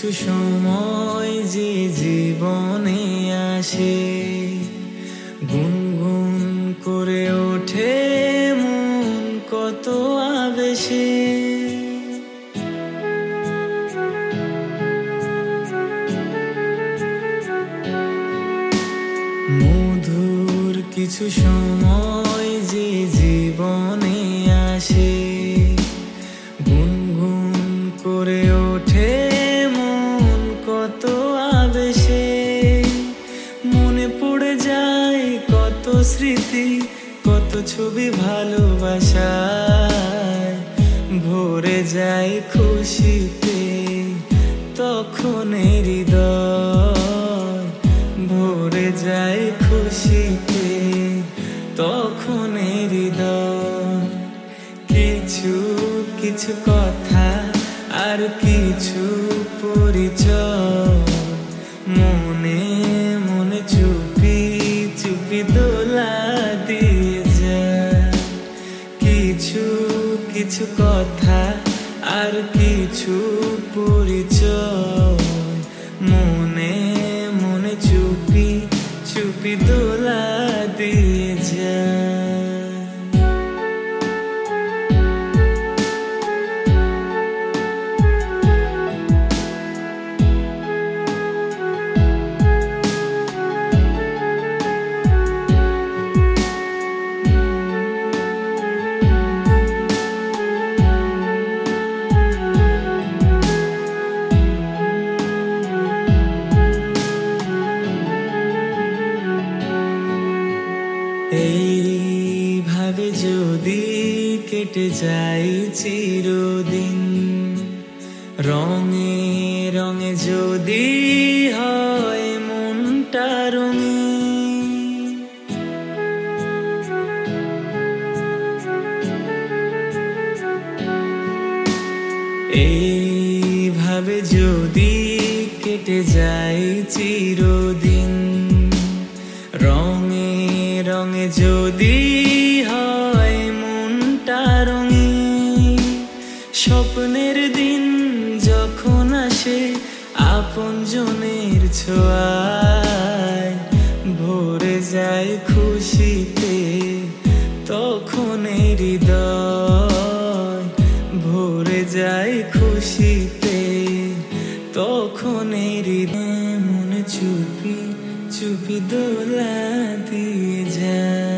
সময় যে জীবনে আসে, গুনগুন করে ওঠে মন কত আবেশে। মধুর কিছু সময় যে জীবনে আসে, গুনগুন করে ওঠে মন কত আবেশে। মনে পড়ে যায় কত স্মৃতি, কত ছবি ভালোবাসায়, ভরে যায় খুশিতে তখন হৃদয়, ভরে যায় খুশিতে তখন হৃদয়। কিছু কিছু কথা আর কিছু পরিচয়, মনে মনে চুপি চুপি দোলা দিয়ে যায়। কিছু কিছু কথা আর কিছু পরিচয়, মনে মনে চুপি চুপি দোলা দিয়ে যায়। এইভাবে যদি কেটে যায় চিরদিন, রঙে রঙে যদি হয় মনটা রঙিন, এইভাবে যদি কেটে যায় চিরদিন, রঙে রঙে যদি হয় মনটা রঙিন। স্বপ্নের দিন যখন আসে আপনজনের ছোঁয়ায়, ভরে যায় খুশিতে তখন হৃদয়, ভরে যায় খুশিতে তখন হৃদয়। মনে চুপি চুপি দোলা দিয়ে যায়।